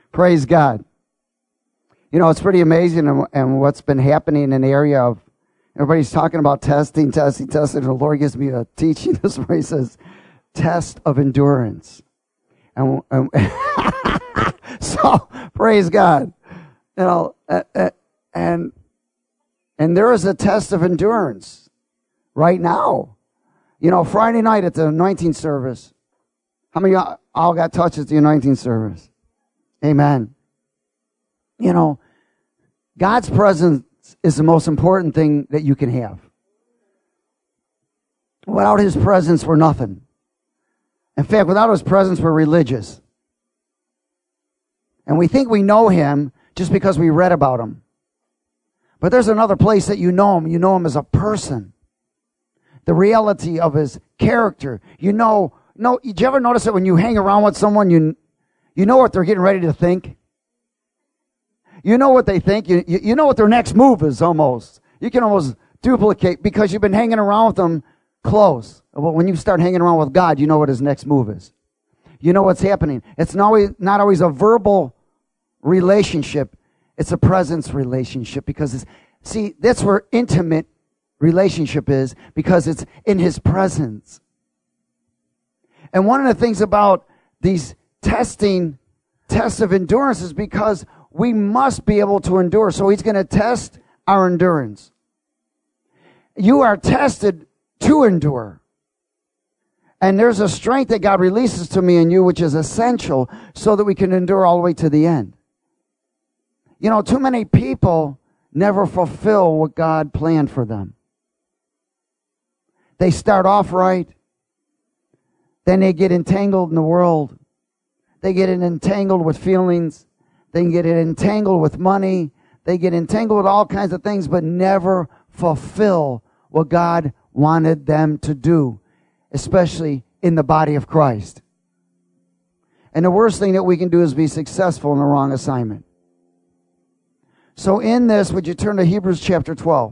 Praise God. You know, it's pretty amazing and what's been happening in the area of, everybody's talking about testing. And the Lord gives me a teaching this where he says, test of endurance. And so, praise God. You know, and there is a test of endurance right now. You know, Friday night at the anointing service, how many of y'all all got touched at the anointing service? Amen. You know, God's presence is the most important thing that you can have. Without his presence, we're nothing. In fact, without his presence, we're religious. And we think we know him just because we read about him. But there's another place that you know him. You know him as a person. The reality of his character. Did you ever notice that when you hang around with someone, you know what they're getting ready to think? You know what they think. You know what their next move is almost. You can almost duplicate because you've been hanging around with them close. Well, when you start hanging around with God, you know what his next move is. You know what's happening. It's not always a verbal relationship. It's a presence relationship because that's where intimate relationship is, because it's in his presence. And one of the things about these tests of endurance is because we must be able to endure. So he's going to test our endurance. You are tested to endure. And there's a strength that God releases to me and you, which is essential so that we can endure all the way to the end. You know, too many people never fulfill what God planned for them. They start off right. Then they get entangled in the world. They get entangled with feelings. They get entangled with money. They get entangled with all kinds of things, but never fulfill what God wanted them to do, especially in the body of Christ. And the worst thing that we can do is be successful in the wrong assignment. So in this, would you turn to Hebrews chapter 12?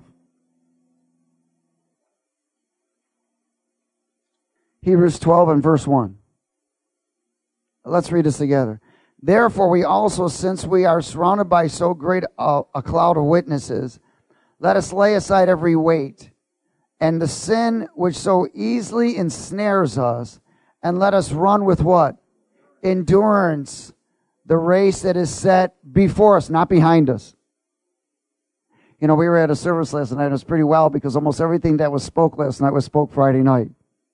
Hebrews 12 and verse 1. Let's read this together. Therefore we also, since we are surrounded by so great a cloud of witnesses, let us lay aside every weight and the sin which so easily ensnares us, and let us run with what? Endurance, the race that is set before us, not behind us. You know, we were at a service last night, and it was pretty well because almost everything that was spoke last night was spoke Friday night.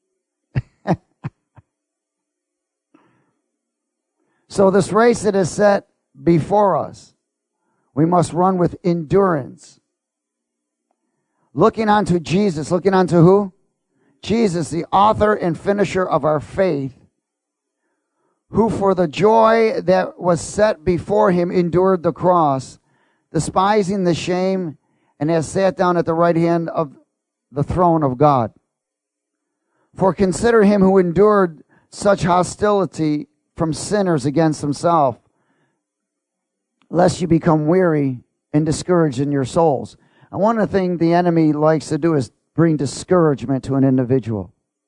So this race that is set before us, we must run with endurance. Looking unto Jesus. Looking unto who? Jesus, the author and finisher of our faith, who for the joy that was set before him endured the cross, despising the shame, and has sat down at the right hand of the throne of God. For consider him who endured such hostility from sinners against himself, lest you become weary and discouraged in your souls. And one of the things the enemy likes to do is bring discouragement to an individual.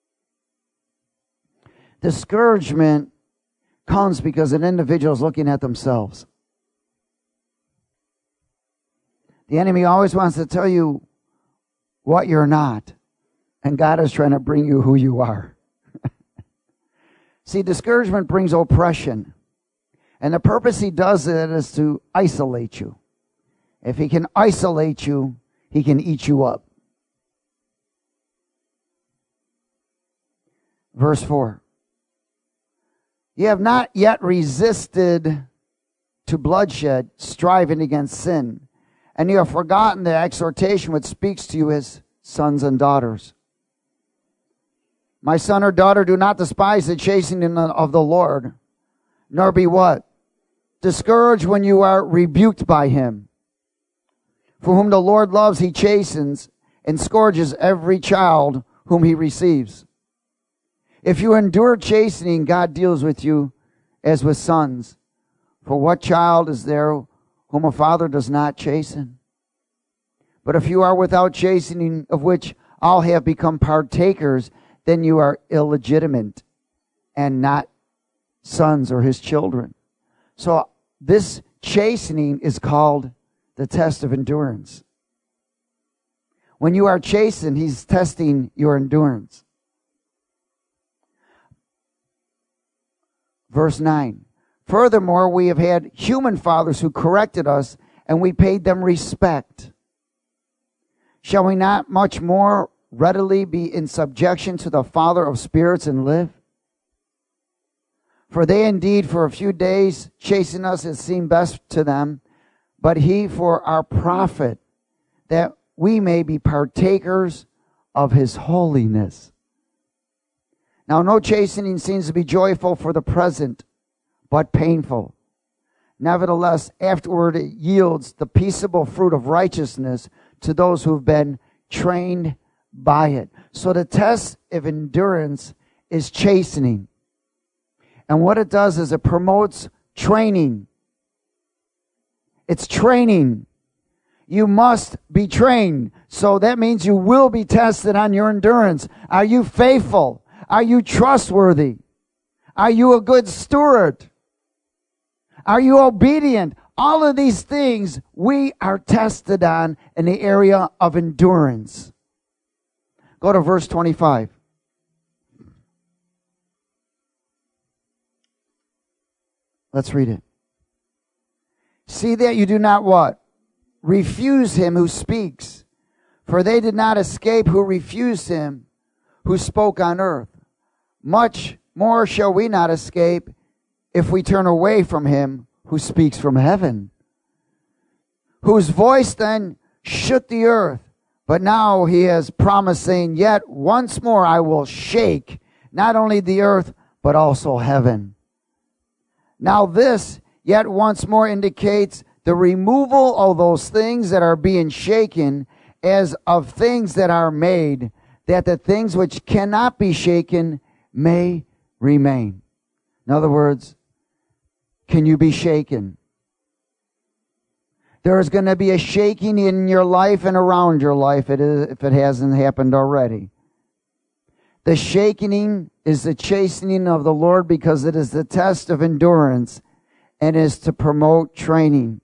Discouragement comes because an individual is looking at themselves. The enemy always wants to tell you what you're not, and God is trying to bring you who you are. See, discouragement brings oppression. And the purpose he does it is to isolate you. If he can isolate you, he can eat you up. Verse 4. You have not yet resisted to bloodshed, striving against sin. And you have forgotten the exhortation which speaks to you as sons and daughters. My son or daughter, do not despise the chastening of the Lord, nor be what? Discouraged when you are rebuked by him. For whom the Lord loves, he chastens and scourges every child whom he receives. If you endure chastening, God deals with you as with sons. For what child is there whom a father does not chasten? But if you are without chastening, of which all have become partakers, then you are illegitimate and not sons or his children. So this chastening is called the test of endurance. When you are chastened, he's testing your endurance. Verse 9. Furthermore, we have had human fathers who corrected us, and we paid them respect. Shall we not much more readily be in subjection to the Father of spirits and live? For they indeed for a few days chasten us as seemed best to them, but he for our profit, that we may be partakers of his holiness. Now no chastening seems to be joyful for the present, but painful. Nevertheless, afterward it yields the peaceable fruit of righteousness to those who have been trained by it. So the test of endurance is chastening. And what it does is it promotes training. It's training. You must be trained. So that means you will be tested on your endurance. Are you faithful? Are you trustworthy? Are you a good steward? Are you obedient? All of these things we are tested on in the area of endurance. Go to verse 25. Let's read it. See that you do not what? Refuse him who speaks. For they did not escape who refused him who spoke on earth. Much more shall we not escape if we turn away from him who speaks from heaven. Whose voice then shook the earth. But now he has promised, saying, yet once more I will shake not only the earth, but also heaven. Now this yet once more indicates the removal of those things that are being shaken as of things that are made, that the things which cannot be shaken may remain. In other words, can you be shaken? There is going to be a shaking in your life and around your life if it hasn't happened already. The shaking is the chastening of the Lord because it is the test of endurance and is to promote training.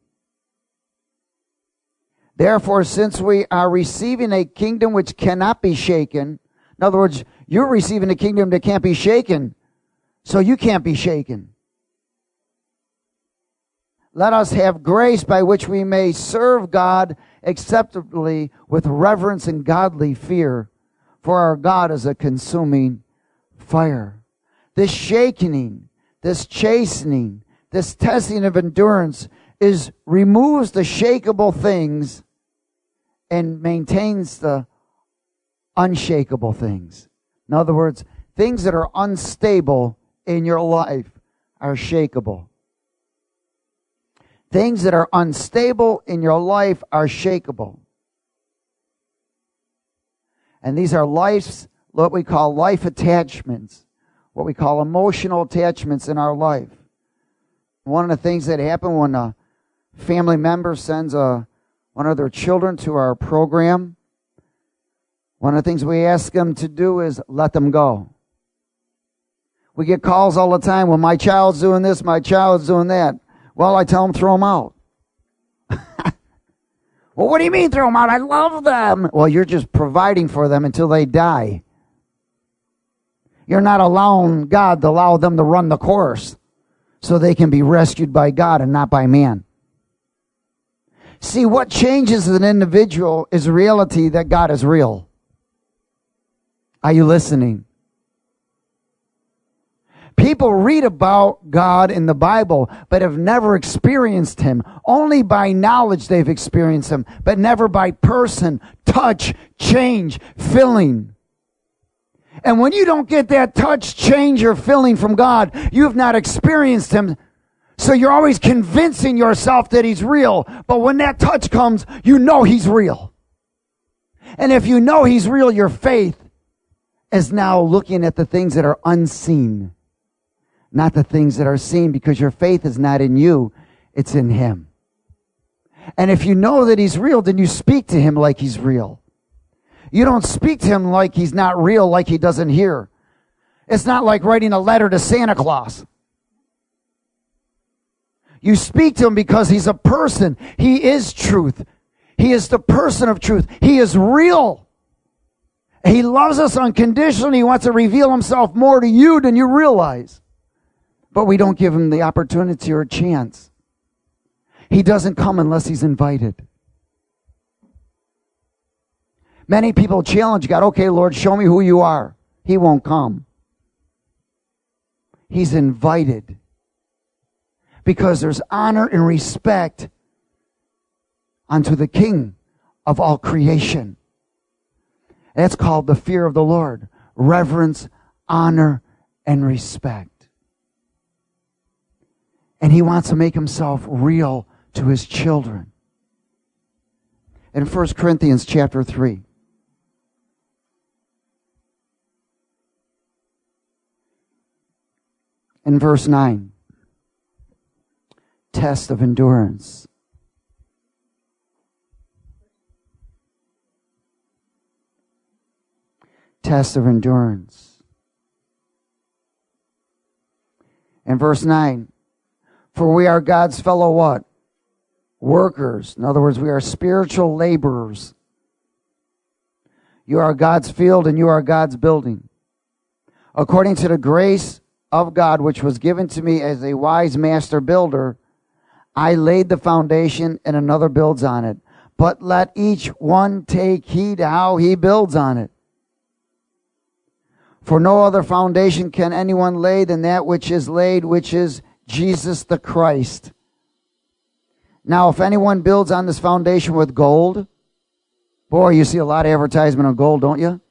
Therefore, since we are receiving a kingdom which cannot be shaken, in other words, you're receiving a kingdom that can't be shaken, so you can't be shaken. Let us have grace by which we may serve God acceptably with reverence and godly fear, for our God is a consuming fire. This shaking, this chastening, this testing of endurance removes the shakeable things and maintains the unshakable things. In other words, things that are unstable in your life are shakeable. Things that are unstable in your life are shakeable. And these are what we call life attachments, what we call emotional attachments in our life. One of the things that happen when a family member sends one of their children to our program, one of the things we ask them to do is let them go. We get calls all the time, well, my child's doing this, my child's doing that. Well, I tell them, throw them out. Well, what do you mean throw them out? I love them. Well, you're just providing for them until they die. You're not allowing God to allow them to run the course so they can be rescued by God and not by man. See, what changes an individual is the reality that God is real. Are you listening? People read about God in the Bible, but have never experienced him. Only by knowledge they've experienced him, but never by person, touch, change, filling. And when you don't get that touch, change, or filling from God, you have not experienced him. So you're always convincing yourself that he's real. But when that touch comes, you know he's real. And if you know he's real, your faith is now looking at the things that are unseen, not the things that are seen, because your faith is not in you, it's in him. And if you know that he's real, then you speak to him like he's real. You don't speak to him like he's not real, like he doesn't hear. It's not like writing a letter to Santa Claus. You speak to him because he's a person. He is truth. He is the person of truth. He is real. He loves us unconditionally. He wants to reveal himself more to you than you realize. But we don't give him the opportunity or chance. He doesn't come unless he's invited. Many people challenge God, okay, Lord, show me who you are. He won't come. He's invited. Because there's honor and respect unto the King of all creation. That's called the fear of the Lord. Reverence, honor, and respect. And he wants to make himself real to his children. In 1 Corinthians chapter 3. In verse 9. Test of endurance. Test of endurance. In verse 9. For we are God's fellow what? Workers. In other words, we are spiritual laborers. You are God's field and you are God's building. According to the grace of God which was given to me as a wise master builder, I laid the foundation and another builds on it. But let each one take heed how he builds on it. For no other foundation can anyone lay than that which is laid, which is Jesus the Christ. Now, if anyone builds on this foundation with gold, boy, you see a lot of advertisement on gold, don't you?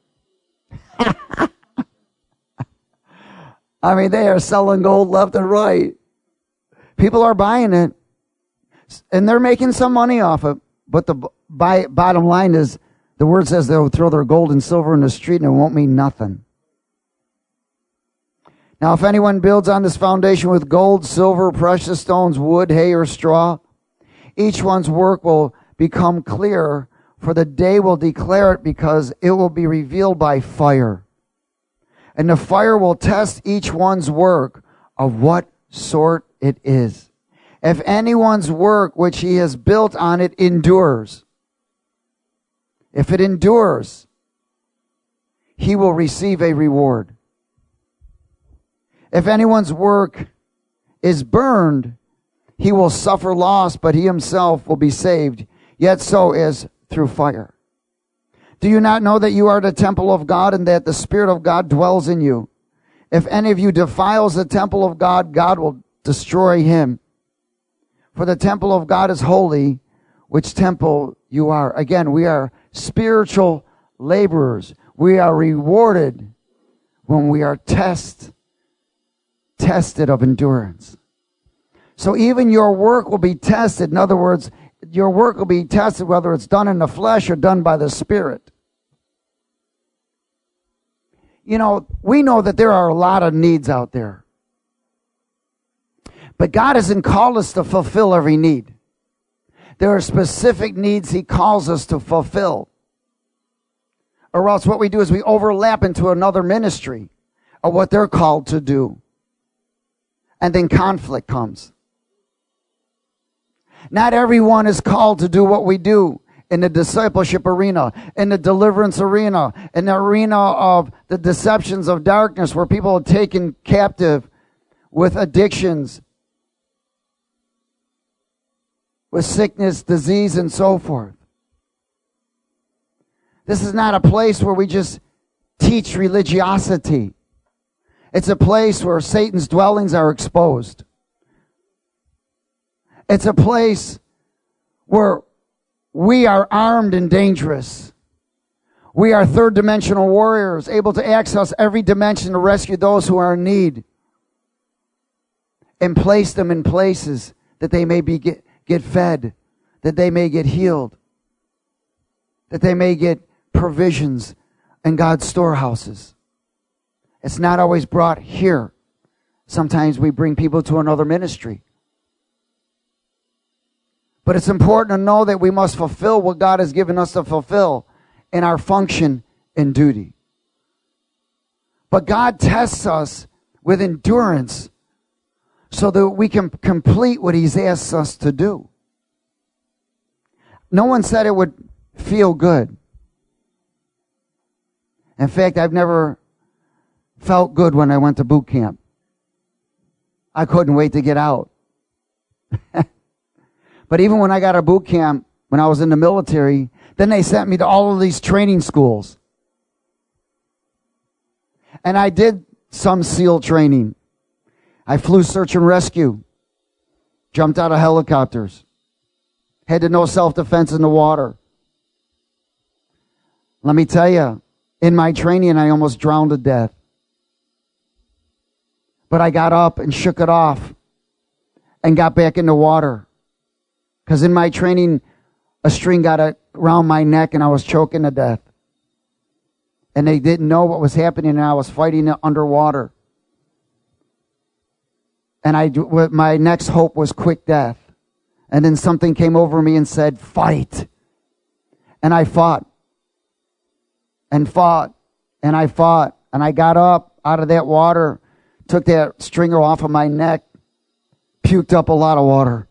I mean, they are selling gold left and right. People are buying it, and they're making some money off it. But the bottom line is, the word says they'll throw their gold and silver in the street, and it won't mean nothing. Now, if anyone builds on this foundation with gold, silver, precious stones, wood, hay, or straw, each one's work will become clear, for the day will declare it, because it will be revealed by fire. And the fire will test each one's work of what sort it is. If anyone's work which he has built on it endures, if it endures, he will receive a reward. If anyone's work is burned, he will suffer loss, but he himself will be saved, yet so is through fire. Do you not know that you are the temple of God and that the Spirit of God dwells in you? If any of you defiles the temple of God, God will destroy him. For the temple of God is holy, which temple you are. Again, we are spiritual laborers. We are rewarded when we are tested of endurance. So even your work will be tested. In other words, your work will be tested whether it's done in the flesh or done by the Spirit. You know, we know that there are a lot of needs out there. But God hasn't called us to fulfill every need. There are specific needs he calls us to fulfill. Or else what we do is we overlap into another ministry of what they're called to do. And then conflict comes. Not everyone is called to do what we do in the discipleship arena, in the deliverance arena, in the arena of the deceptions of darkness where people are taken captive with addictions, with sickness, disease, and so forth. This is not a place where we just teach religiosity. It's a place where Satan's dwellings are exposed. It's a place where we are armed and dangerous. We are third dimensional warriors, able to access every dimension to rescue those who are in need and place them in places that they may get fed, that they may get healed, that they may get provisions in God's storehouses. It's not always brought here. Sometimes we bring people to another ministry. But it's important to know that we must fulfill what God has given us to fulfill in our function and duty. But God tests us with endurance so that we can complete what He's asked us to do. No one said it would feel good. In fact, I've never felt good when I went to boot camp. I couldn't wait to get out. But even when I got to boot camp, when I was in the military, then they sent me to all of these training schools. And I did some SEAL training. I flew search and rescue, jumped out of helicopters, had to know self-defense in the water. Let me tell you, in my training, I almost drowned to death. But I got up and shook it off and got back in the water. Because in my training, a string got around my neck and I was choking to death. And they didn't know what was happening and I was fighting it underwater. And my next hope was quick death. And then something came over me and said, fight. And I fought. And fought. And I fought. And I got up out of that water, took that stringer off of my neck, puked up a lot of water.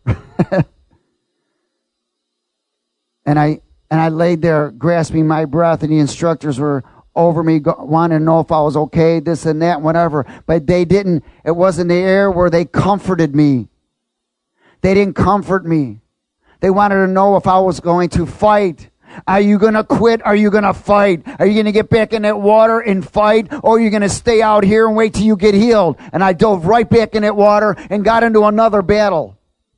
And I laid there grasping my breath, and the instructors were over me, wanting to know if I was okay, this and that, whatever. But they didn't. It wasn't the air where they comforted me. They didn't comfort me. They wanted to know if I was going to fight. Are you going to quit? Are you going to fight? Are you going to get back in that water and fight? Or are you going to stay out here and wait till you get healed? And I dove right back in that water and got into another battle.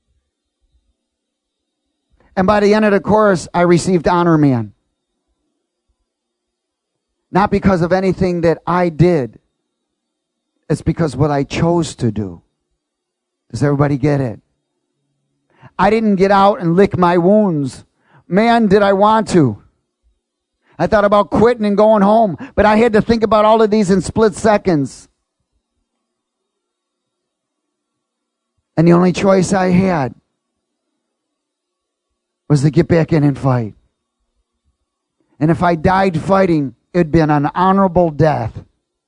And by the end of the course, I received honor man. Not because of anything that I did. It's because what I chose to do. Does everybody get it? I didn't get out and lick my wounds. Man, did I want to. I thought about quitting and going home, but I had to think about all of these in split seconds. And the only choice I had was to get back in and fight. And if I died fighting, it'd been an honorable death.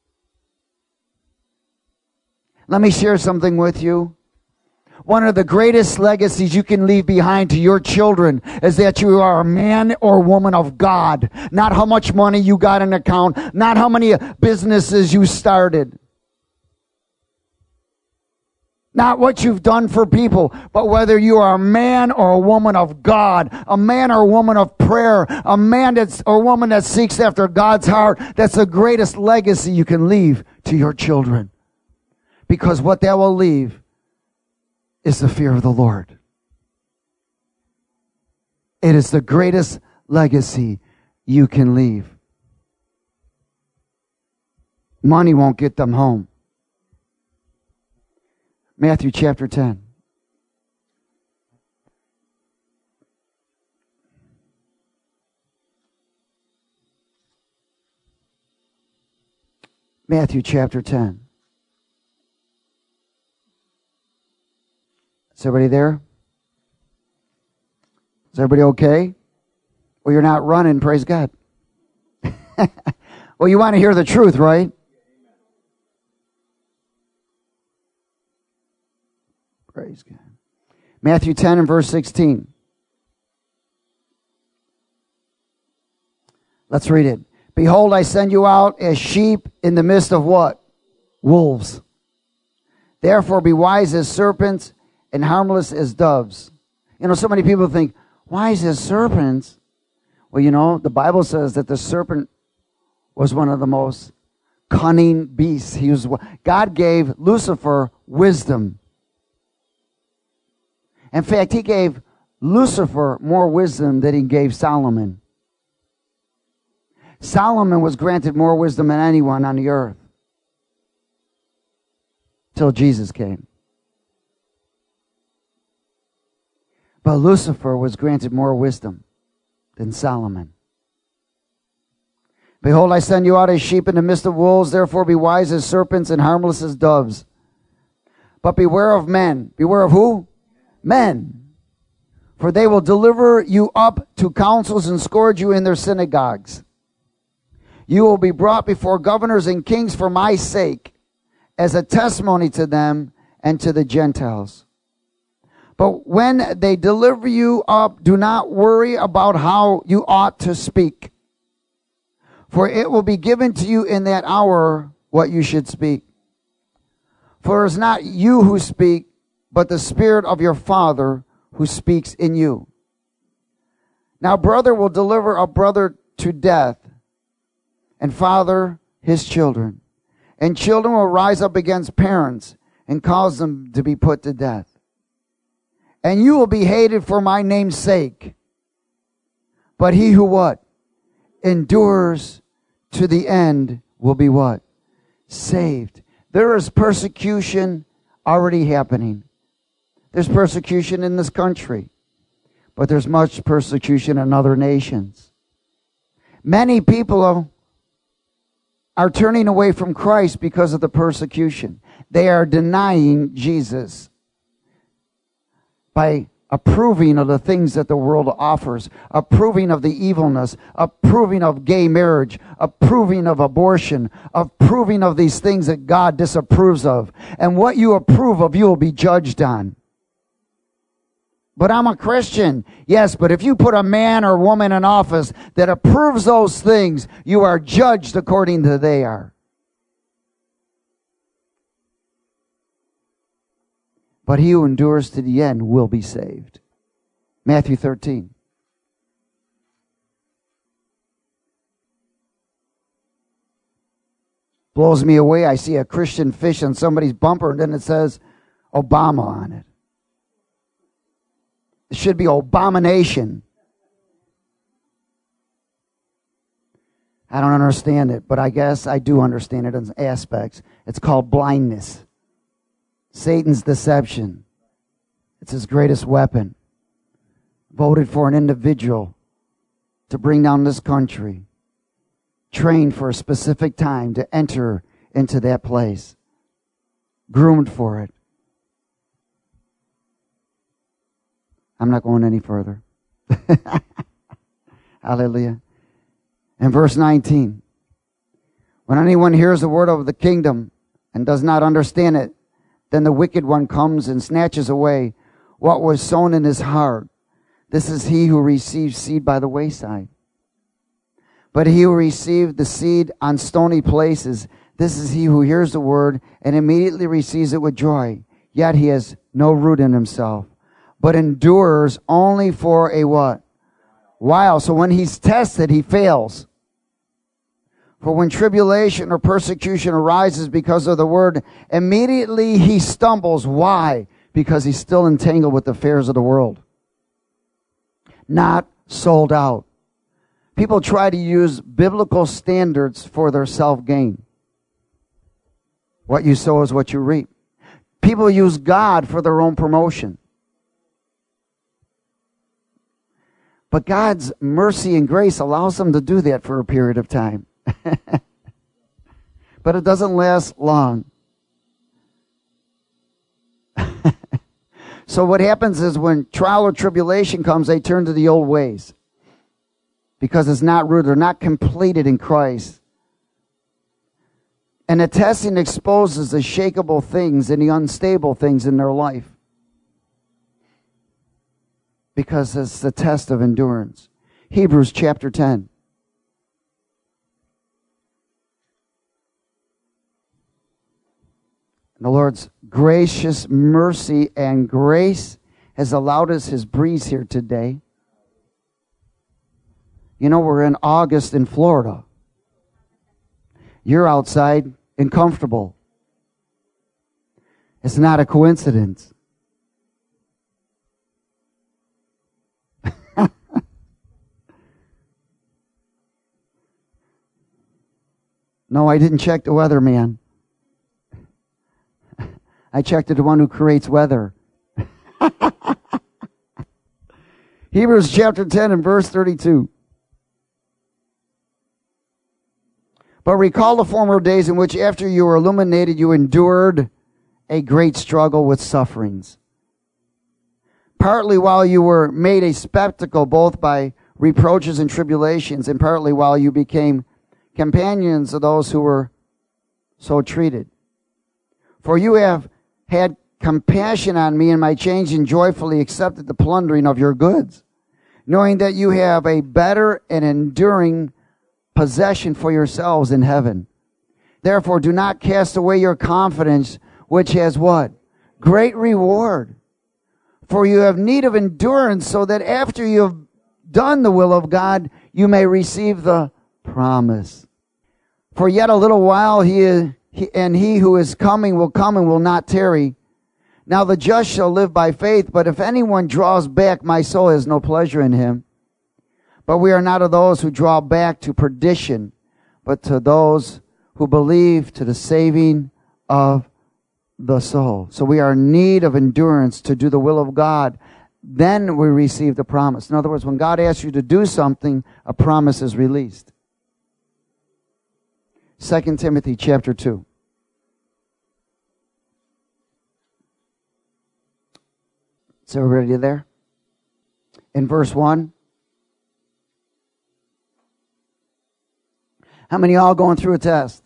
Let me share something with you. One of the greatest legacies you can leave behind to your children is that you are a man or woman of God. Not how much money you got in an account, not how many businesses you started. Not what you've done for people, but whether you are a man or a woman of God, a man or a woman of prayer, a man or woman that seeks after God's heart. That's the greatest legacy you can leave to your children. Because what that will leave is the fear of the Lord. It is the greatest legacy you can leave. Money won't get them home. Matthew chapter 10. Matthew chapter 10. Is everybody there? Is everybody okay? Well, you're not running, praise God. Well, you want to hear the truth, right? Praise God. Matthew 10 and verse 16. Let's read it. Behold, I send you out as sheep in the midst of what? Wolves. Therefore be wise as serpents and harmless as doves. You know, so many people think, wise as serpents? Well, you know, the Bible says that the serpent was one of the most cunning beasts. God gave Lucifer wisdom. In fact, he gave Lucifer more wisdom than he gave Solomon. Solomon was granted more wisdom than anyone on the earth till Jesus came. But Lucifer was granted more wisdom than Solomon. Behold, I send you out as sheep in the midst of wolves. Therefore be wise as serpents and harmless as doves. But beware of men. Beware of who? Men. For they will deliver you up to councils and scourge you in their synagogues. You will be brought before governors and kings for my sake, as a testimony to them, and to the Gentiles. But when they deliver you up, do not worry about how you ought to speak. For it will be given to you in that hour what you should speak. For it is not you who speak, but the Spirit of your Father who speaks in you. Now brother will deliver a brother to death, and father his children. And children will rise up against parents and cause them to be put to death. And you will be hated for my name's sake. But he who what? Endures to the end will be what? Saved. There is persecution already happening. There's persecution in this country. But there's much persecution in other nations. Many people are turning away from Christ because of the persecution. They are denying Jesus by approving of the things that the world offers, approving of the evilness, approving of gay marriage, approving of abortion, approving of these things that God disapproves of. And what you approve of, you will be judged on. But I'm a Christian. Yes, but if you put a man or woman in office that approves those things, you are judged according to they are. But he who endures to the end will be saved. Matthew 13. Blows me away. I see a Christian fish on somebody's bumper and then it says Obama on it. It should be abomination. I don't understand it, but I guess I do understand it in aspects. It's called blindness. Satan's deception. It's his greatest weapon. Voted for an individual to bring down this country. Trained for a specific time to enter into that place. Groomed for it. I'm not going any further. Hallelujah. In verse 19. When anyone hears the word of the kingdom and does not understand it, then the wicked one comes and snatches away what was sown in his heart. This is he who receives seed by the wayside. But he who received the seed on stony places, this is he who hears the word and immediately receives it with joy. Yet he has no root in himself, but endures only for a what? While. So when he's tested, he fails. For when tribulation or persecution arises because of the word, immediately he stumbles. Why? Because he's still entangled with the affairs of the world. Not sold out. People try to use biblical standards for their self-gain. What you sow is what you reap. People use God for their own promotion. But God's mercy and grace allows them to do that for a period of time. But it doesn't last long. So what happens is when trial or tribulation comes, they turn to the old ways. Because it's not rooted, they're not completed in Christ. And the testing exposes the shakeable things and the unstable things in their life. Because it's the test of endurance. Hebrews chapter 10. The Lord's gracious mercy and grace has allowed us his breeze here today. You know, we're in August in Florida. You're outside and comfortable. It's not a coincidence. No, I didn't check the weather, man. I checked to the one who creates weather. Hebrews chapter 10 and verse 32. But recall the former days in which after you were illuminated, you endured a great struggle with sufferings. Partly while you were made a spectacle both by reproaches and tribulations, and partly while you became companions of those who were so treated. For you have had compassion on me and my change, and joyfully accepted the plundering of your goods, knowing that you have a better and enduring possession for yourselves in heaven. Therefore, do not cast away your confidence, which has what? Great reward. For you have need of endurance, so that after you have done the will of God, you may receive the promise. For yet a little while he who is coming will come and will not tarry. Now the just shall live by faith, but if anyone draws back, my soul has no pleasure in him. But we are not of those who draw back to perdition, but to those who believe to the saving of the soul. So we are in need of endurance to do the will of God. Then we receive the promise. In other words, when God asks you to do something, a promise is released. 2 Timothy chapter 2. Is everybody there? In verse 1. How many of y'all going through a test?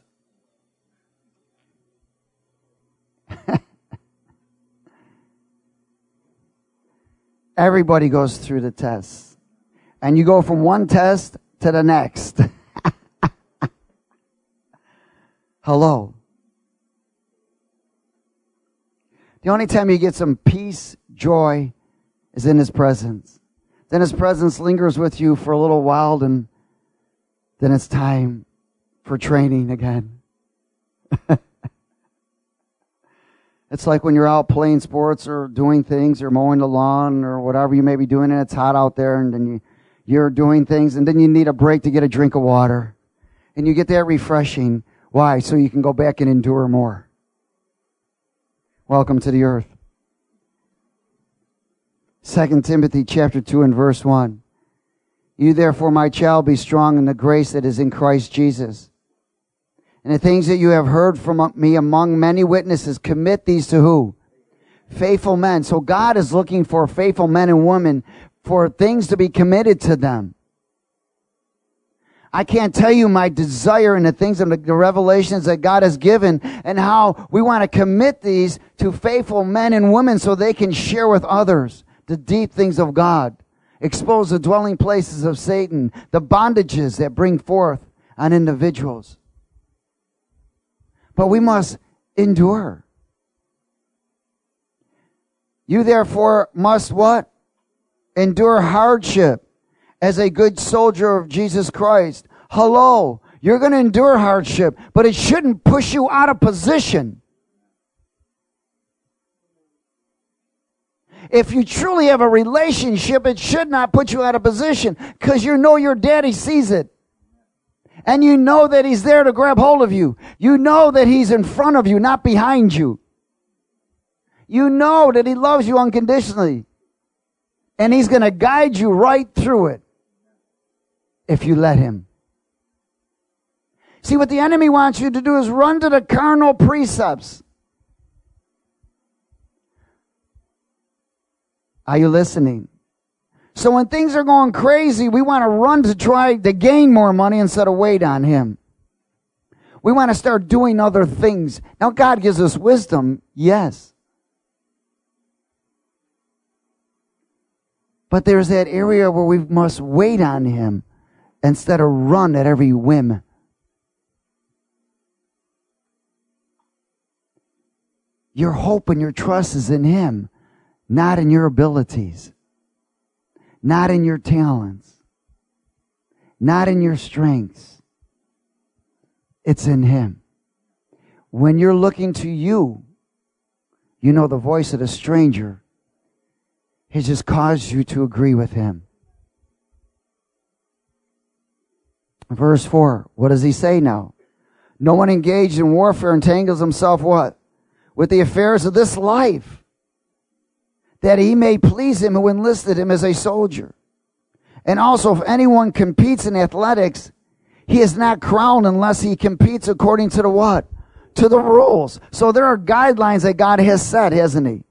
Everybody goes through the tests. And you go from one test to the next. Hello. The only time you get some peace, joy, is in His presence. Then His presence lingers with you for a little while, and then it's time for training again. It's like when you're out playing sports or doing things or mowing the lawn or whatever you may be doing, and it's hot out there, and then you're doing things, and then you need a break to get a drink of water. And you get that refreshing. Why? So you can go back and endure more. Welcome to the earth. 2 Timothy chapter 2 and verse 1. You therefore, my child, be strong in the grace that is in Christ Jesus. And the things that you have heard from me among many witnesses, commit these to who? Faithful men. So God is looking for faithful men and women, for things to be committed to them. I can't tell you my desire and the things and the revelations that God has given, and how we want to commit these to faithful men and women so they can share with others the deep things of God, expose the dwelling places of Satan, the bondages that bring forth on individuals. But we must endure. You therefore must what? Endure hardship as a good soldier of Jesus Christ. Hello, you're going to endure hardship, but it shouldn't push you out of position. If you truly have a relationship, it should not put you out of position, because you know your daddy sees it. And you know that He's there to grab hold of you. You know that He's in front of you, not behind you. You know that He loves you unconditionally. And He's going to guide you right through it if you let Him. See, what the enemy wants you to do is run to the carnal precepts. Are you listening? So when things are going crazy, we want to run to try to gain more money instead of wait on Him. We want to start doing other things. Now, God gives us wisdom, yes. But there's that area where we must wait on Him instead of run at every whim. Your hope and your trust is in Him, not in your abilities. Not in your talents. Not in your strengths. It's in Him. When you're looking to you, you know the voice of the stranger has just caused you to agree with him. Verse 4, what does he say now? No one engaged in warfare entangles himself what? With the affairs of this life, that he may please him who enlisted him as a soldier. And also, if anyone competes in athletics, he is not crowned unless he competes according to the what? To the rules. So there are guidelines that God has set, hasn't He?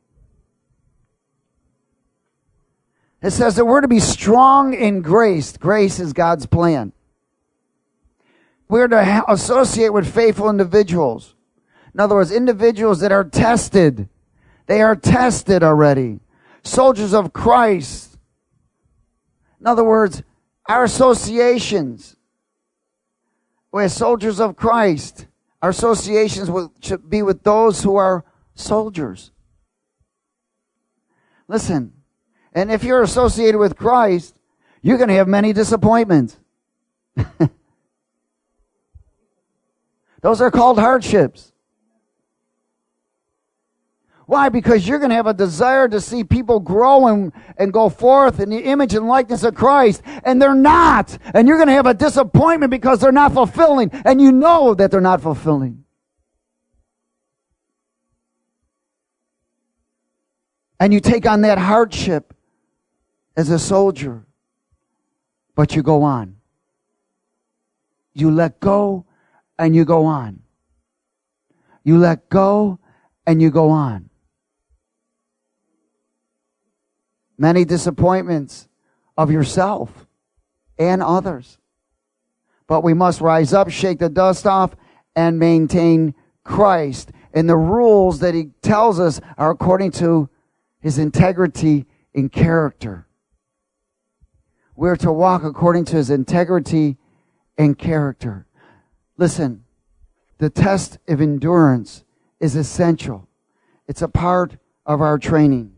It says that we're to be strong in grace. Grace is God's plan. We're to associate with faithful individuals. In other words, individuals that are tested, They are tested already. Soldiers of Christ. In other words, our associations with soldiers of Christ, our associations should be with those who are soldiers. Listen, and if you're associated with Christ, you're going to have many disappointments. Those are called hardships. Why? Because you're going to have a desire to see people grow and go forth in the image and likeness of Christ, and they're not. And you're going to have a disappointment because they're not fulfilling, and you know that they're not fulfilling. And you take on that hardship as a soldier, but you go on. You let go and you go on. You let go and you go on. Many disappointments of yourself and others. But we must rise up, shake the dust off, and maintain Christ. And the rules that he tells us are according to his integrity in character. We're to walk according to his integrity and character. Listen, the test of endurance is essential. It's a part of our training.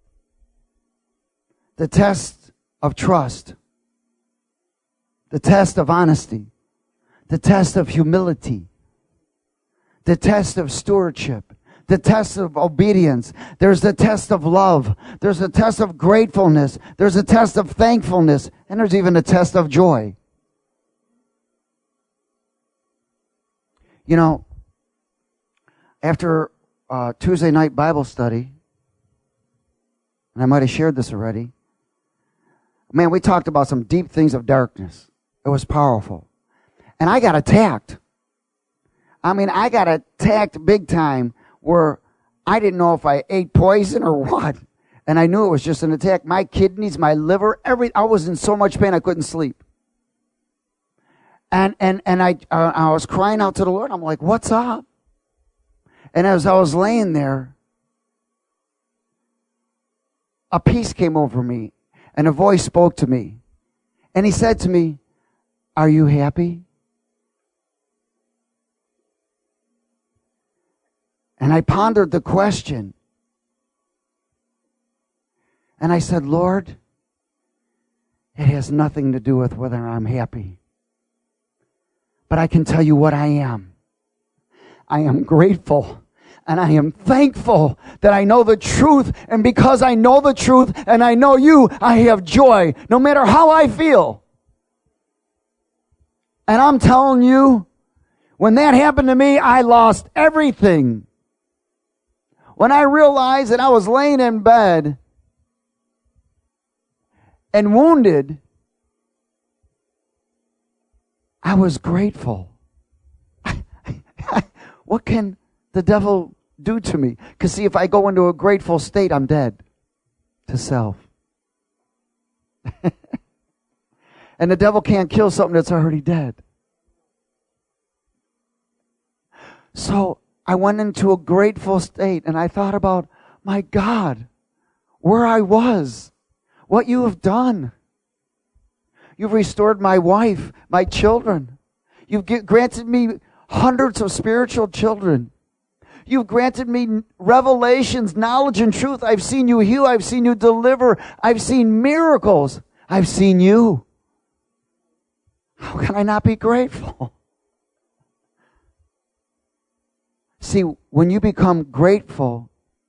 The test of trust. The test of honesty. The test of humility. The test of stewardship. The test of obedience. There's the test of love. There's a test of gratefulness. There's a test of thankfulness. And there's even a test of joy. You know, after Tuesday night Bible study, and I might have shared this already, man, we talked about some deep things of darkness. It was powerful. And I got attacked. I mean, I got attacked big time where I didn't know if I ate poison or what. And I knew it was just an attack. My kidneys, my liver, I was in so much pain I couldn't sleep. And I was crying out to the Lord. I'm like, what's up? And as I was laying there, a peace came over me. And a voice spoke to me. And he said to me, are you happy? And I pondered the question. And I said, Lord, it has nothing to do with whether I'm happy. But I can tell you what I am. I am grateful. And I am thankful that I know the truth. And because I know the truth and I know you, I have joy no matter how I feel. And I'm telling you, when that happened to me, I lost everything. When I realized that I was laying in bed and wounded, I was grateful. What can the devil do to me? Because see, if I go into a grateful state, I'm dead to self. And the devil can't kill something that's already dead. So I went into a grateful state and I thought about, my God, where I was, what you have done. You've restored my wife, my children. You've granted me hundreds of spiritual children. You've granted me revelations, knowledge, and truth. I've seen you heal. I've seen you deliver. I've seen miracles. I've seen you. How can I not be grateful? See, when you become grateful,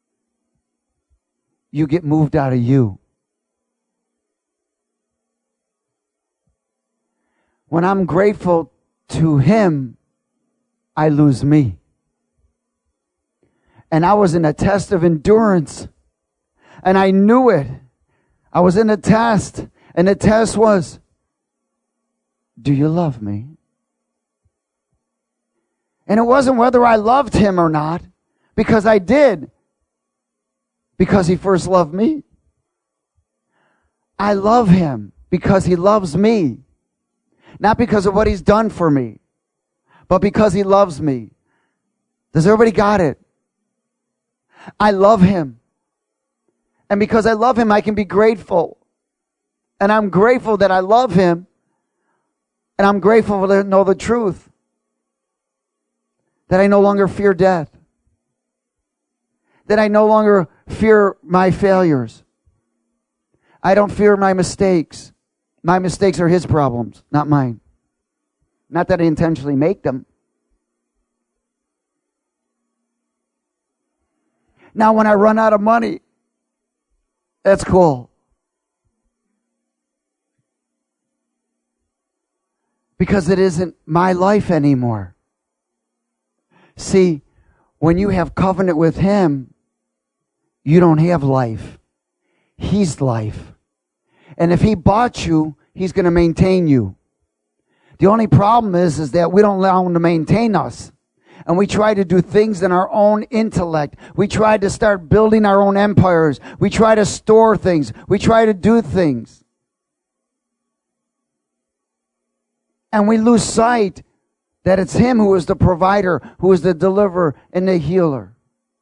you get moved out of you. When I'm grateful to Him, I lose me. And I was in a test of endurance. And I knew it. I was in a test. And the test was, do you love me? And it wasn't whether I loved Him or not. Because I did. Because He first loved me. I love Him because He loves me. Not because of what He's done for me. But because He loves me. Does everybody got it? I love Him And because I love him, I can be grateful. And I'm grateful that I love him. And I'm grateful to know the truth. That I no longer fear death. That I no longer fear my failures. I don't fear my mistakes. My mistakes are his problems, not mine. Not that I intentionally make them. Now when I run out of money, that's cool. Because it isn't my life anymore. See, when you have covenant with him, you don't have life. He's life. And if he bought you, he's going to maintain you. The only problem is that we don't allow him to maintain us. And we try to do things in our own intellect. We try to start building our own empires. We try to store things. We try to do things. And we lose sight that it's him who is the provider, who is the deliverer and the healer.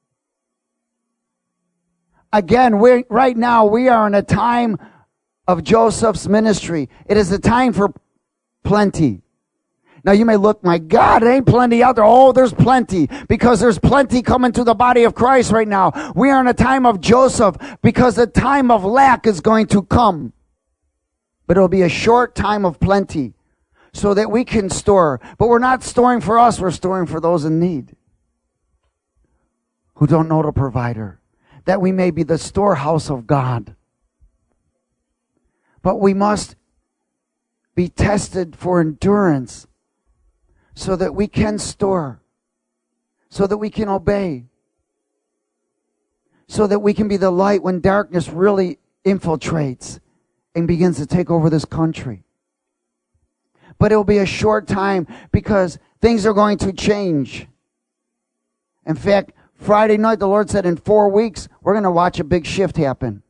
Again, right now we are in a time of Joseph's ministry. It is a time for plenty. Now you may look, my God, it ain't plenty out there. Oh, there's plenty, because there's plenty coming to the body of Christ right now. We are in a time of Joseph because the time of lack is going to come. But it'll be a short time of plenty so that we can store. But we're not storing for us, we're storing for those in need who don't know the provider, that we may be the storehouse of God. But we must be tested for endurance so that we can store, so that we can obey, so that we can be the light when darkness really infiltrates and begins to take over this country. But it will be a short time because things are going to change. In fact, Friday night, the Lord said in 4 weeks, we're going to watch a big shift happen.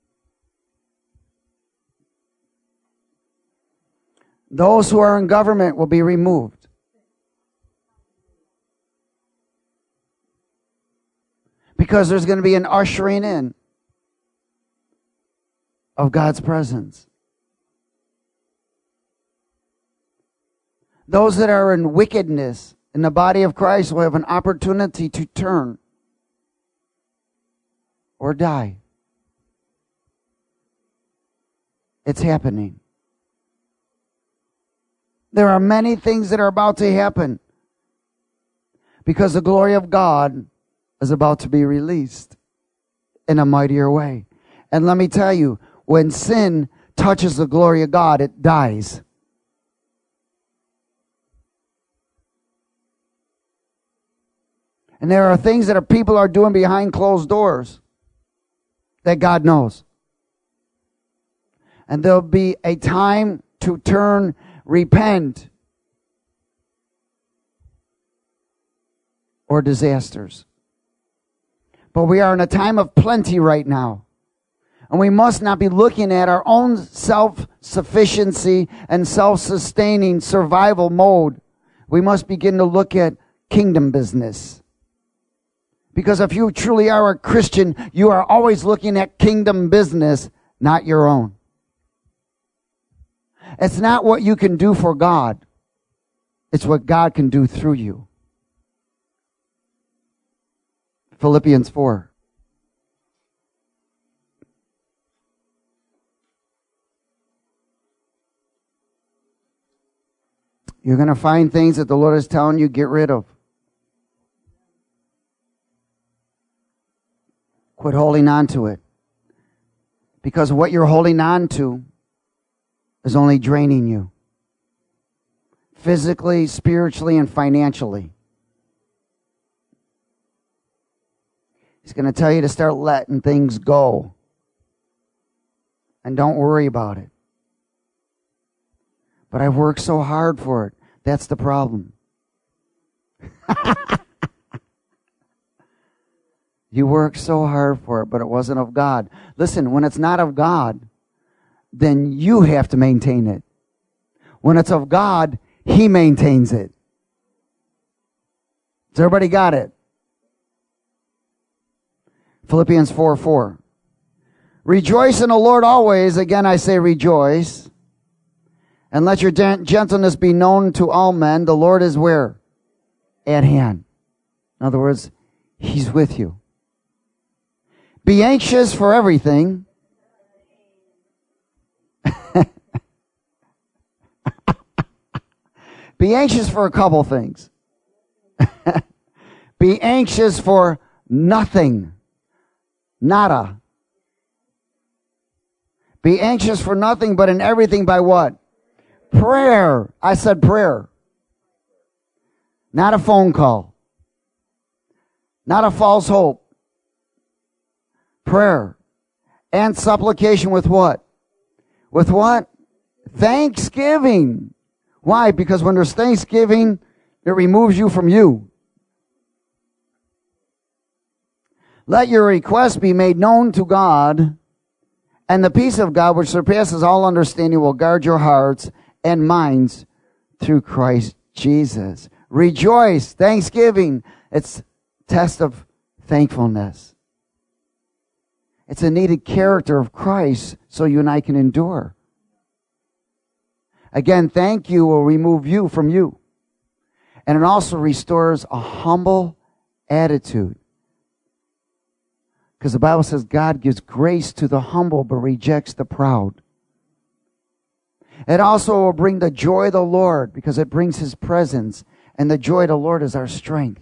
Those who are in government will be removed. Because there's going to be an ushering in of God's presence. Those that are in wickedness in the body of Christ will have an opportunity to turn or die. It's happening. There are many things that are about to happen because the glory of God is about to be released in a mightier way. And let me tell you, when sin touches the glory of God, it dies. And there are things that people are doing behind closed doors that God knows. And there'll be a time to turn, repent, or disasters. But we are in a time of plenty right now. And we must not be looking at our own self-sufficiency and self-sustaining survival mode. We must begin to look at kingdom business. Because if you truly are a Christian, you are always looking at kingdom business, not your own. It's not what you can do for God. It's what God can do through you. Philippians 4. You're going to find things that the Lord is telling you, get rid of. Quit holding on to it. Because what you're holding on to is only draining you. Physically, spiritually, and financially. He's going to tell you to start letting things go. And don't worry about it. But I've worked so hard for it. That's the problem. You worked so hard for it, but it wasn't of God. Listen, when it's not of God, then you have to maintain it. When it's of God, He maintains it. Has everybody got it? Philippians 4:4. Rejoice in the Lord always. Again, I say rejoice. And let your gentleness be known to all men. The Lord is where? At hand. In other words, He's with you. Be anxious for everything. Be anxious for a couple things. Be anxious for nothing. Nada. Be anxious for nothing, but in everything by what? Prayer. I said prayer. Not a phone call. Not a false hope. Prayer. And supplication with what? With what? Thanksgiving. Why? Because when there's thanksgiving, it removes you from you. Let your requests be made known to God, and the peace of God, which surpasses all understanding, will guard your hearts and minds through Christ Jesus. Rejoice, thanksgiving. It's test of thankfulness. It's a needed character of Christ so you and I can endure. Again, thank you will remove you from you. And it also restores a humble attitude. Because the Bible says God gives grace to the humble but rejects the proud. It also will bring the joy of the Lord because it brings His presence. And the joy of the Lord is our strength.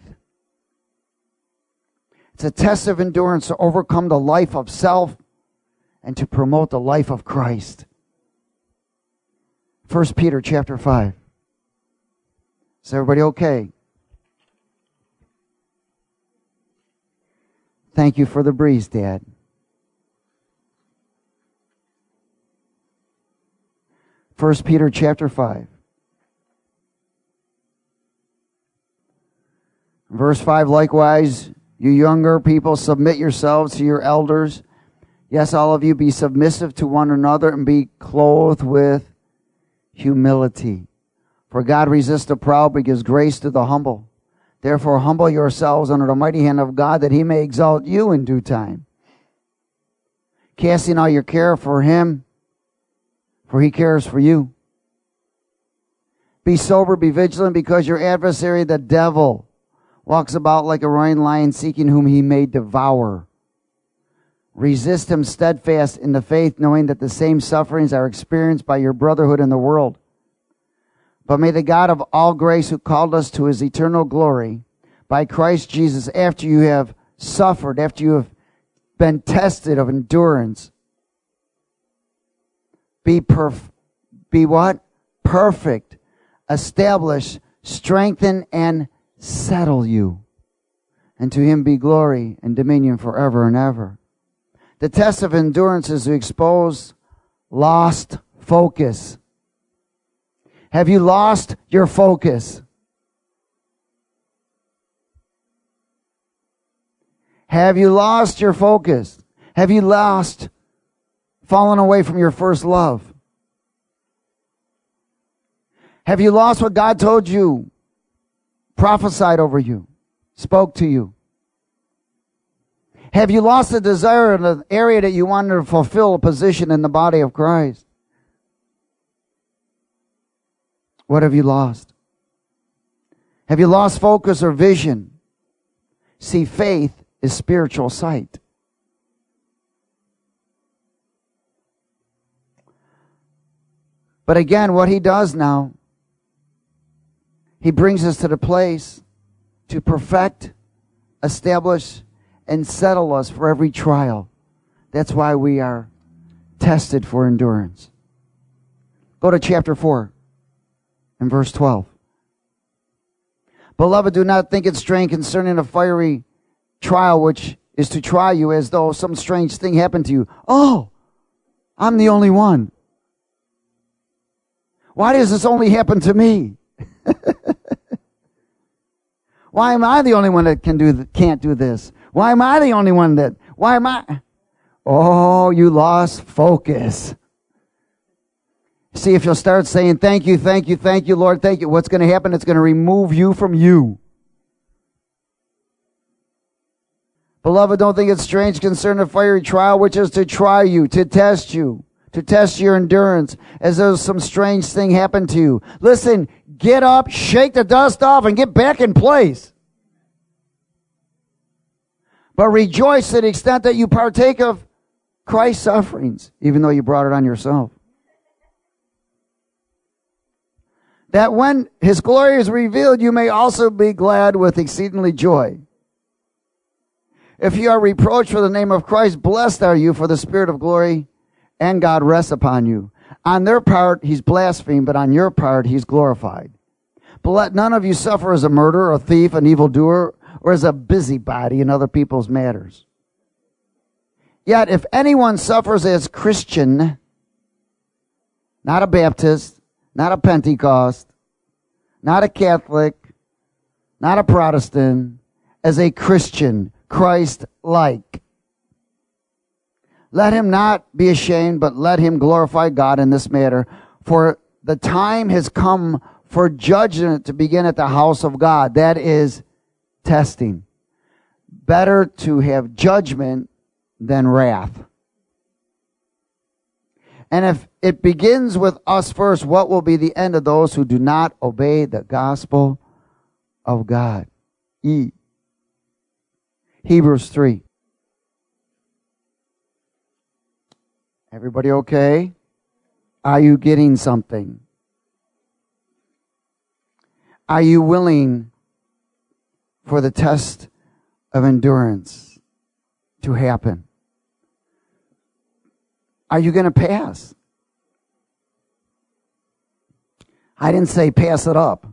It's a test of endurance to overcome the life of self and to promote the life of Christ. 1 Peter chapter 5. Is everybody okay? Thank you for the breeze, Dad. First Peter chapter 5. Verse 5, likewise, you younger people, submit yourselves to your elders. Yes, all of you be submissive to one another and be clothed with humility. For God resists the proud but gives grace to the humble. Therefore, humble yourselves under the mighty hand of God that He may exalt you in due time. Casting all your care for Him, for He cares for you. Be sober, be vigilant, because your adversary, the devil, walks about like a roaring lion, seeking whom he may devour. Resist him steadfast in the faith, knowing that the same sufferings are experienced by your brotherhood in the world. But may the God of all grace, who called us to His eternal glory by Christ Jesus, after you have suffered, after you have been tested of endurance, be what? Perfect, establish, strengthen, and settle you. And to Him be glory and dominion forever and ever. The test of endurance is to expose lost focus. Have you lost your focus? Have you lost your focus? Have you fallen away from your first love? Have you lost what God told you, prophesied over you, spoke to you? Have you lost the desire in the area that you wanted to fulfill a position in the body of Christ? What have you lost? Have you lost focus or vision? See, faith is spiritual sight. But again, what He does now, He brings us to the place to perfect, establish, and settle us for every trial. That's why we are tested for endurance. Go to chapter 4 and verse 12. Beloved, do not think it strange concerning a fiery trial which is to try you, as though some strange thing happened to you. Oh, I'm the only one. Why does this only happen to me? Why am I the only one that can't do this? Why am I the only one that... Why am I... Oh, you lost focus. See, if you'll start saying, thank you, Lord, thank you, what's going to happen? It's going to remove you from you. Beloved, don't think it's strange concerning the fiery trial, which is to try you, to test your endurance, as though some strange thing happened to you. Listen, get up, shake the dust off, and get back in place. But rejoice to the extent that you partake of Christ's sufferings, even though you brought it on yourself. That when his glory is revealed, you may also be glad with exceedingly joy. If you are reproached for the name of Christ, blessed are you, for the Spirit of glory and God rests upon you. On their part, he's blasphemed, but on your part, he's glorified. But let none of you suffer as a murderer, a thief, an evildoer, or as a busybody in other people's matters. Yet, if anyone suffers as Christian, not a Baptist, not a Pentecost, not a Catholic, not a Protestant, as a Christian, Christ-like, let him not be ashamed, but let him glorify God in this matter. For the time has come for judgment to begin at the house of God. That is testing. Better to have judgment than wrath. And if it begins with us first, what will be the end of those who do not obey the gospel of God? Hebrews 3. Everybody okay? Are you getting something? Are you willing for the test of endurance to happen? Are you going to pass? I didn't say pass it up.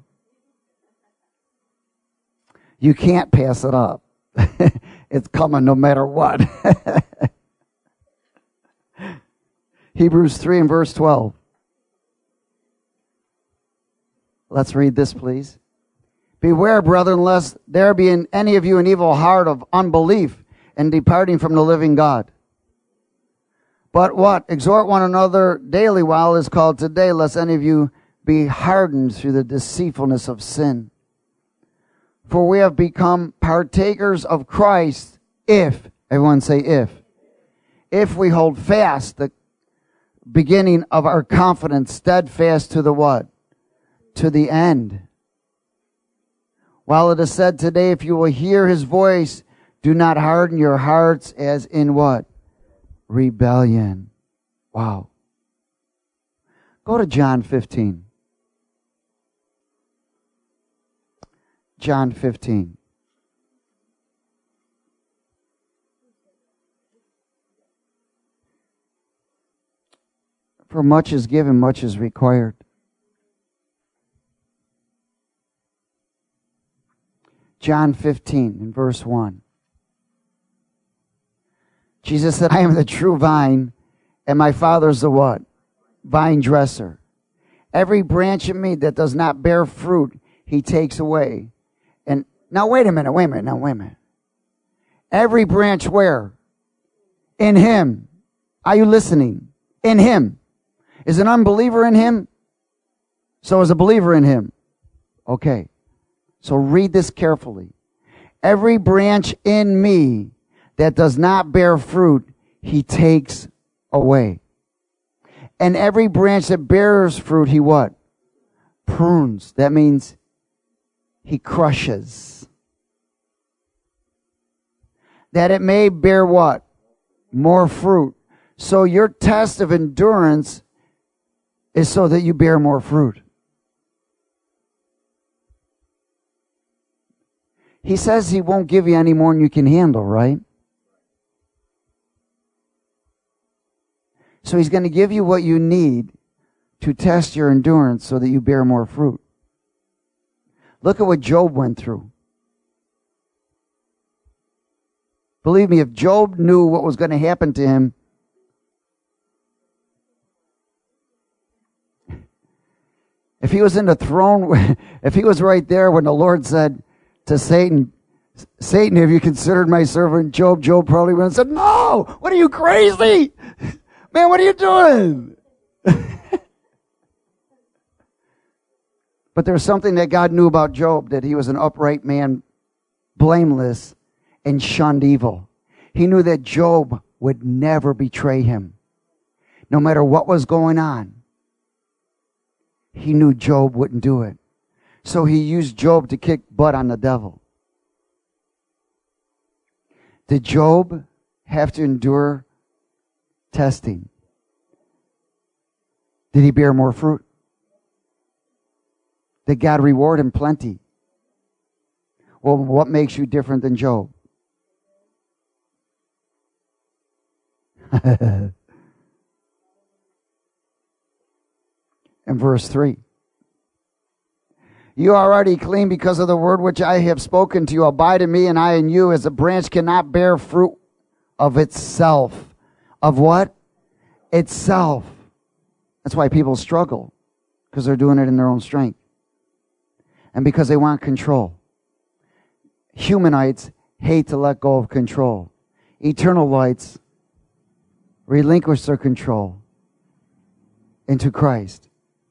You can't pass it up. It's coming no matter what. Hebrews 3 and verse 12. Let's read this, please. Beware, brethren, lest there be in any of you an evil heart of unbelief and departing from the living God. But what? Exhort one another daily while it is called today, lest any of you be hardened through the deceitfulness of sin. For we have become partakers of Christ if, everyone say if we hold fast the beginning of our confidence steadfast to the what? To the end. While it is said today, if you will hear his voice, do not harden your hearts as in what? Rebellion. Wow. Go to John 15. John 15. For much is given, much is required. John 15 in verse 1. Jesus said, I am the true vine, and my Father's the what? Vine dresser. Every branch in me that does not bear fruit, he takes away. And now wait a minute. Every branch where? In him. Are you listening? In him. Is an unbeliever in him? So is a believer in him. Okay. So read this carefully. Every branch in me that does not bear fruit, he takes away. And every branch that bears fruit, he what? Prunes. That means he crushes. That it may bear what? More fruit. So your test of endurance is so that you bear more fruit. He says he won't give you any more than you can handle, right? So he's going to give you what you need to test your endurance so that you bear more fruit. Look at what Job went through. Believe me, if Job knew what was going to happen to him, if he was in the throne, if he was right there when the Lord said to Satan, Satan, have you considered my servant Job? Job probably would have said, no, what are you, crazy? Man, what are you doing? But there's something that God knew about Job, that he was an upright man, blameless, and shunned evil. He knew that Job would never betray him. No matter what was going on, he knew Job wouldn't do it. So he used Job to kick butt on the devil. Did Job have to endure testing? Did he bear more fruit? Did God reward him plenty? Well, what makes you different than Job? In verse 3. You are already clean because of the word which I have spoken to you. Abide in me and I in you, as a branch cannot bear fruit of itself. Of what? Itself. That's why people struggle, because they're doing it in their own strength. And because they want control. Humanites hate to let go of control. Eternal lights relinquish their control into Christ.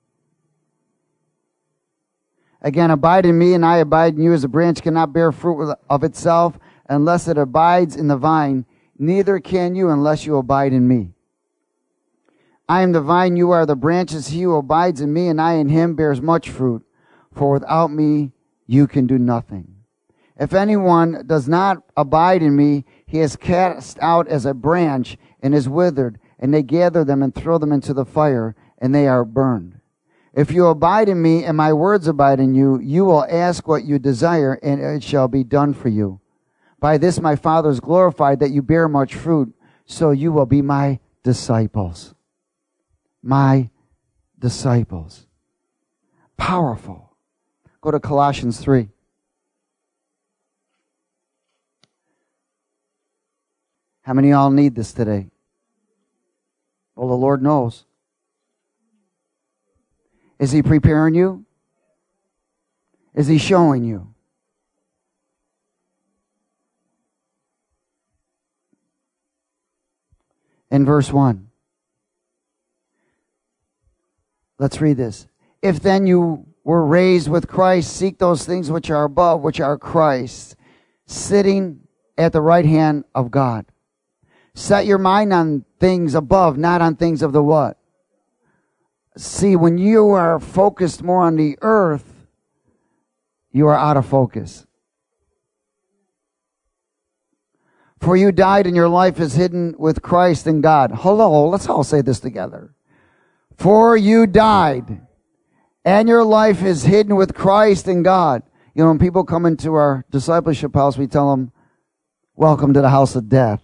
Again, abide in me and I abide in you, as a branch cannot bear fruit of itself unless it abides in the vine. Neither can you unless you abide in me. I am the vine, you are the branches. He who abides in me and I in him bears much fruit. For without me you can do nothing. If anyone does not abide in me, he is cast out as a branch and is withered, and they gather them and throw them into the fire, and they are burned. If you abide in me and my words abide in you, you will ask what you desire, and it shall be done for you. By this my Father is glorified, that you bear much fruit, so you will be my disciples. My disciples. Powerful. Go to Colossians 3. How many of y'all need this today? Well, the Lord knows. Is he preparing you? Is he showing you? In verse 1. Let's read this. If then you were raised with Christ, seek those things which are above, which are Christ, sitting at the right hand of God. Set your mind on things above, not on things of the what? See, when you are focused more on the earth, you are out of focus. For you died and your life is hidden with Christ in God. Hello, let's all say this together. For you died and your life is hidden with Christ in God. You know, when people come into our discipleship house, we tell them, welcome to the house of death.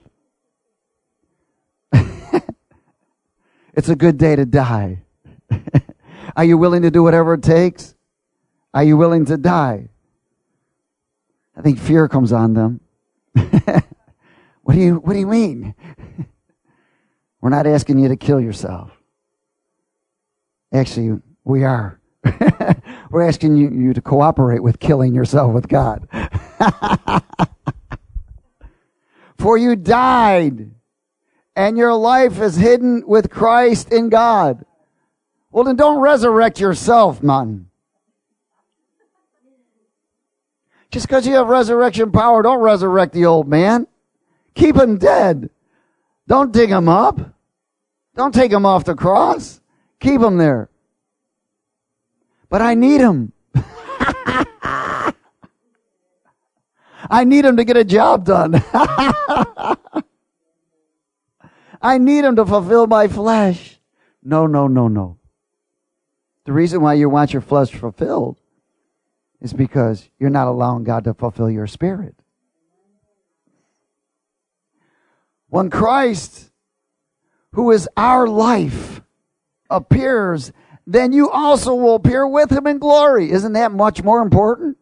It's a good day to die. Are you willing to do whatever it takes? Are you willing to die? I think fear comes on them. What do you mean? We're not asking you to kill yourself. Actually, we are. We're asking you to cooperate with killing yourself with God. For you died, and your life is hidden with Christ in God. Well, then don't resurrect yourself, man. Just because you have resurrection power, don't resurrect the old man. Keep him dead. Don't dig him up. Don't take him off the cross. Keep him there. But I need him. I need him to get a job done. I need him to fulfill my flesh. No. The reason why you want your flesh fulfilled is because you're not allowing God to fulfill your spirit. When Christ, who is our life, appears, then you also will appear with him in glory. Isn't that much more important?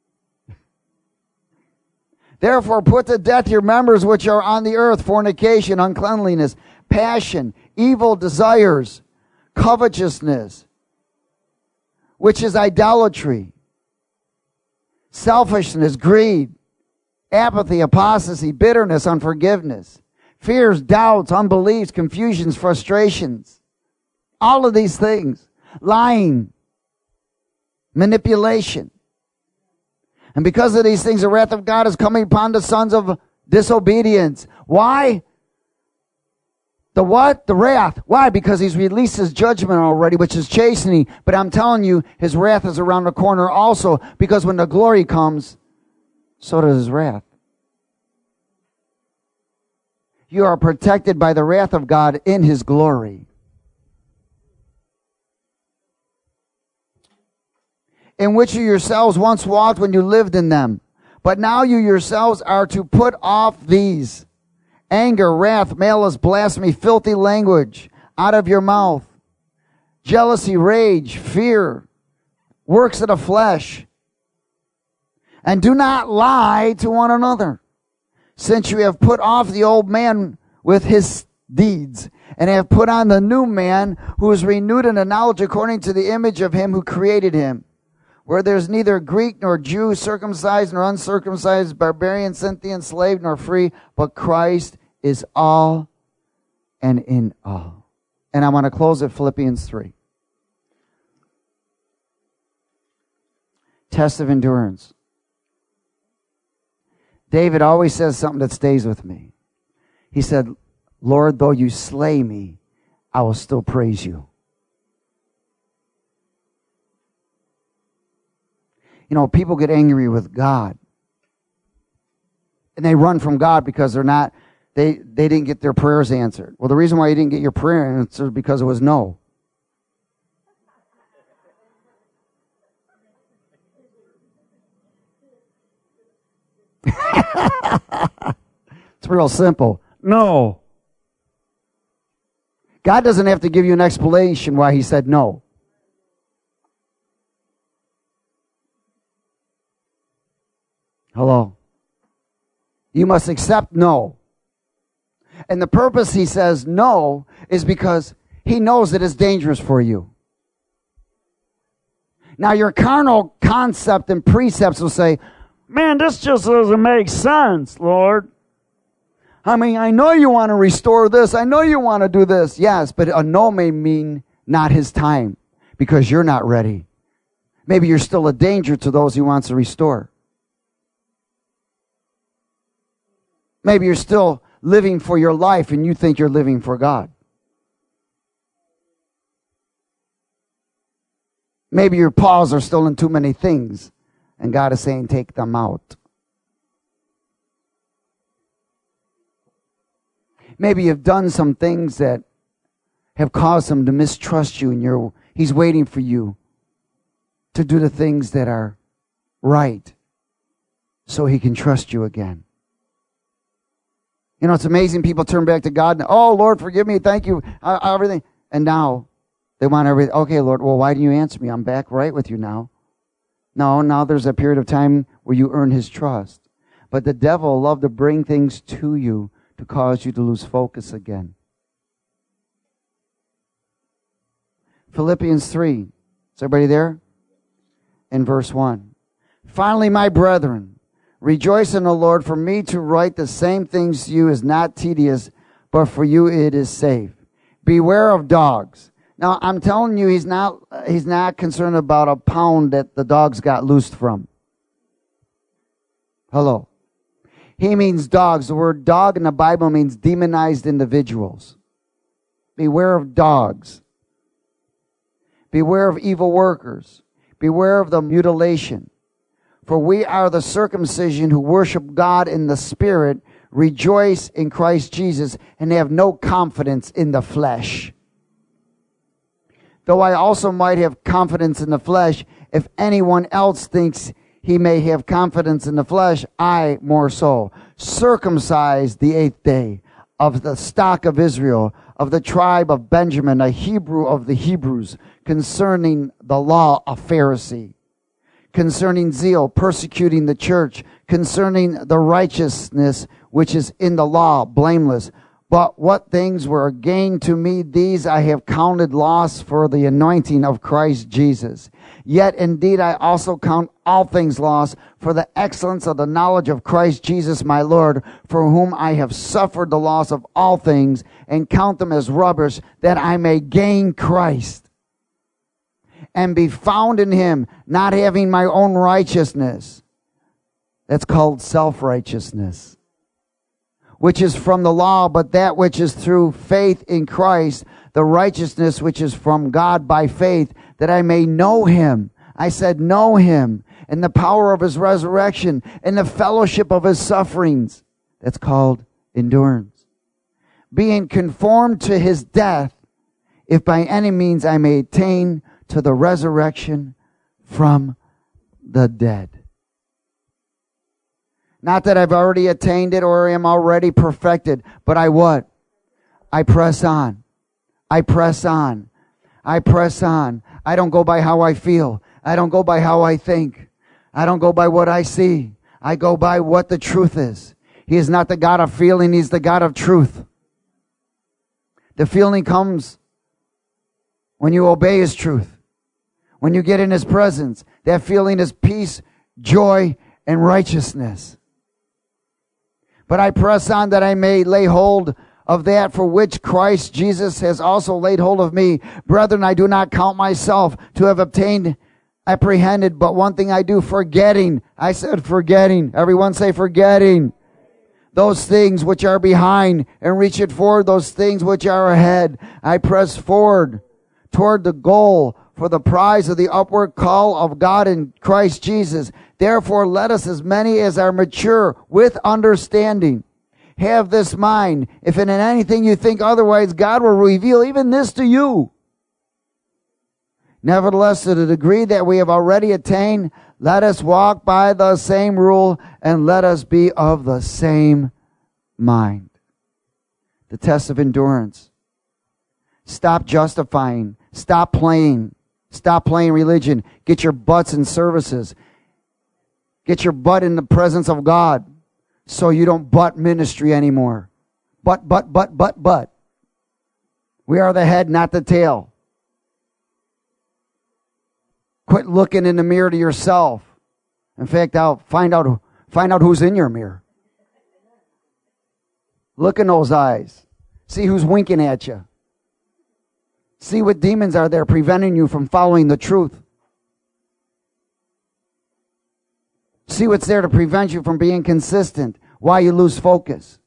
Therefore, put to death your members which are on the earth, fornication, uncleanliness, passion, evil desires, covetousness, which is idolatry, selfishness, greed, apathy, apostasy, bitterness, unforgiveness, fears, doubts, unbeliefs, confusions, frustrations. All of these things. Lying, manipulation. And because of these things, the wrath of God is coming upon the sons of disobedience. Why? The what? The wrath. Why? Because he's released his judgment already, which is chastening. But I'm telling you, his wrath is around the corner also, because when the glory comes, so does his wrath. You are protected by the wrath of God in his glory. In which you yourselves once walked when you lived in them. But now you yourselves are to put off these: anger, wrath, malice, blasphemy, filthy language out of your mouth. Jealousy, rage, fear, works of the flesh. And do not lie to one another, since you have put off the old man with his deeds, and have put on the new man, who is renewed in the knowledge according to the image of him who created him. Where there's neither Greek nor Jew, circumcised nor uncircumcised, barbarian, Scythian, slave nor free, but Christ is all and in all. And I want to close at Philippians 3. Test of endurance. David always says something that stays with me. He said, Lord, though you slay me, I will still praise you. You know, people get angry with God. And they run from God because they didn't get their prayers answered. Well, the reason why you didn't get your prayer answered is because it was no. It's real simple. No. God doesn't have to give you an explanation why he said no. Hello. You must accept no. And the purpose he says no is because he knows that it's dangerous for you. Now your carnal concept and precepts will say, man, this just doesn't make sense, Lord. I mean, I know you want to restore this. I know you want to do this. Yes, but a no may mean not his time because you're not ready. Maybe you're still a danger to those he wants to restore. Maybe you're still living for your life and you think you're living for God. Maybe your paws are still in too many things and God is saying take them out. Maybe you've done some things that have caused him to mistrust you and he's waiting for you to do the things that are right so he can trust you again. You know, it's amazing. People turn back to God and, oh, Lord, forgive me. Thank you. Everything. And now they want everything. Okay, Lord, well, why didn't you answer me? I'm back right with you now. No, now there's a period of time where you earn his trust. But the devil loved to bring things to you to cause you to lose focus again. Philippians 3. Is everybody there? In verse 1. Finally, my brethren, rejoice in the Lord. For me to write the same things to you is not tedious, but for you it is safe. Beware of dogs. Now, I'm telling you, he's not concerned about a pound that the dogs got loosed from. Hello. He means dogs. The word dog in the Bible means demonized individuals. Beware of dogs. Beware of evil workers. Beware of the mutilation. For we are the circumcision who worship God in the Spirit, rejoice in Christ Jesus, and have no confidence in the flesh. Though I also might have confidence in the flesh, if anyone else thinks he may have confidence in the flesh, I more so. Circumcised the 8th day, of the stock of Israel, of the tribe of Benjamin, a Hebrew of the Hebrews, concerning the law, a Pharisee. Concerning zeal, persecuting the church, concerning the righteousness which is in the law, blameless. But what things were gain to me, these I have counted loss for the anointing of Christ Jesus. Yet indeed I also count all things loss for the excellence of the knowledge of Christ Jesus my Lord, for whom I have suffered the loss of all things, and count them as rubbish, that I may gain Christ, and be found in him, not having my own righteousness, That's called self-righteousness, which is from the law, but that which is through faith in Christ, the righteousness which is from God by faith, that I may know him. I said know him, and the power of his resurrection, and the fellowship of his sufferings. That's called endurance. Being conformed to his death, if by any means I may attain to the resurrection from the dead. Not that I've already attained it or am already perfected, but I what? I press on. I press on. I press on. I don't go by how I feel. I don't go by how I think. I don't go by what I see. I go by what the truth is. He is not the God of feeling. He's the God of truth. The feeling comes when you obey his truth. When you get in his presence, that feeling is peace, joy, and righteousness. But I press on that I may lay hold of that for which Christ Jesus has also laid hold of me. Brethren, I do not count myself to have apprehended, but one thing I do, forgetting. I said forgetting. Everyone say forgetting. Those things which are behind, and reach it forward, those things which are ahead. I press forward toward the goal for the prize of the upward call of God in Christ Jesus. Therefore, let us, as many as are mature with understanding, have this mind. If in anything you think otherwise, God will reveal even this to you. Nevertheless, to the degree that we have already attained, let us walk by the same rule, and let us be of the same mind. The test of endurance. Stop justifying. Stop playing. Stop playing religion. Get your butts in services. Get your butt in the presence of God so you don't butt ministry anymore. But. We are the head, not the tail. Quit looking in the mirror to yourself. In fact, I'll find out who's in your mirror. Look in those eyes. See who's winking at you. See what demons are there preventing you from following the truth. See what's there to prevent you from being consistent, why you lose focus.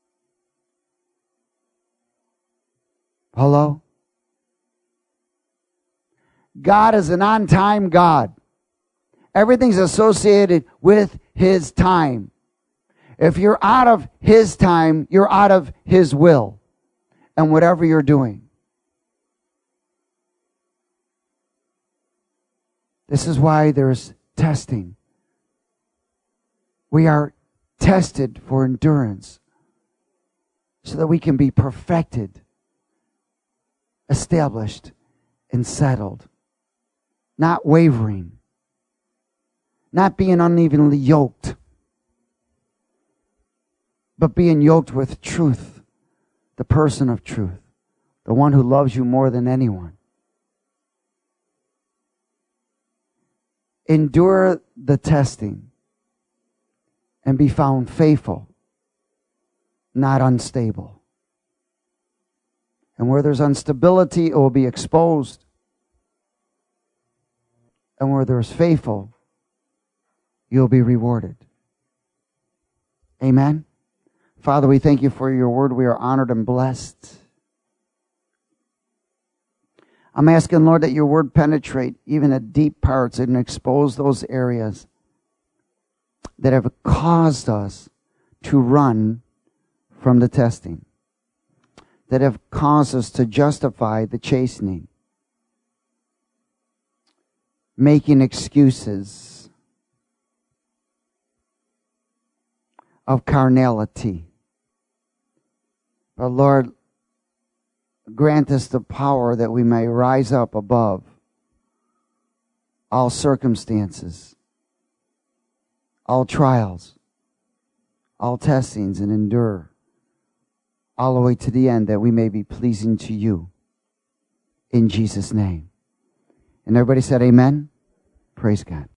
Hello? God is an on-time God. Everything's associated with his time. If you're out of his time, you're out of his will and whatever you're doing. This is why there's testing. We are tested for endurance so that we can be perfected, established, and settled. Not wavering. Not being unevenly yoked. But being yoked with truth. The person of truth. The one who loves you more than anyone. Endure the testing. And be found faithful. Not unstable. And where there's instability, it will be exposed. And where there's faithful, you'll be rewarded. Amen. Father, we thank you for your word. We are honored and blessed. I'm asking, Lord, that your word penetrate even the deep parts and expose those areas that have caused us to run from the testing, that have caused us to justify the chastening, making excuses of carnality. But Lord, grant us the power that we may rise up above all circumstances, all trials, all testings, and endure all the way to the end, that we may be pleasing to you. In Jesus' name. And everybody said amen. Praise God.